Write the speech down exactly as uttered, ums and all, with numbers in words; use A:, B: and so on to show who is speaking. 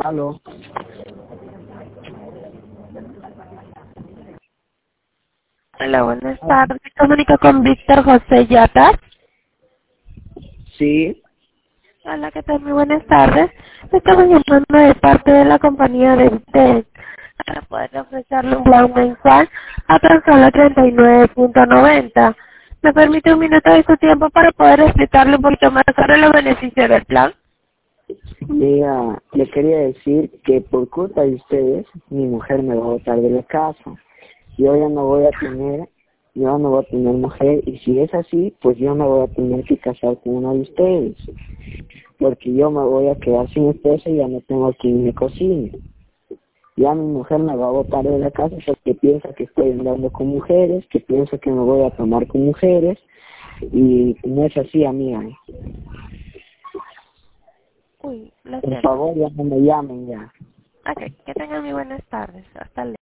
A: Aló.
B: Hola, buenas tardes. Comunico con Víctor José Yatas.
A: Sí.
B: Hola, ¿qué tal? Muy buenas tardes. Me estamos llamando de parte de la compañía de usted para poder ofrecerle un plan mensual a tan solo treinta y nueve punto noventa. ¿Me permite un minuto de su tiempo para poder explicarle un poquito más sobre los beneficios del plan?
A: Mira, le quería decir que por culpa de ustedes, mi mujer me va a botar de la casa. Yo ya no voy a tener, yo no voy a tener mujer, y si es así, pues yo me voy a tener que casar con uno de ustedes. Porque yo me voy a quedar sin esposa y ya no tengo quien me cocine. Ya mi mujer me va a botar de la casa porque piensa que estoy andando con mujeres, que piensa que me voy a tomar con mujeres, y no es así, amiga.
B: Uy, lo
A: Por
B: siento.
A: favor, ya no me llamen ya.
B: Ok, que tengan muy buenas tardes. Hasta luego.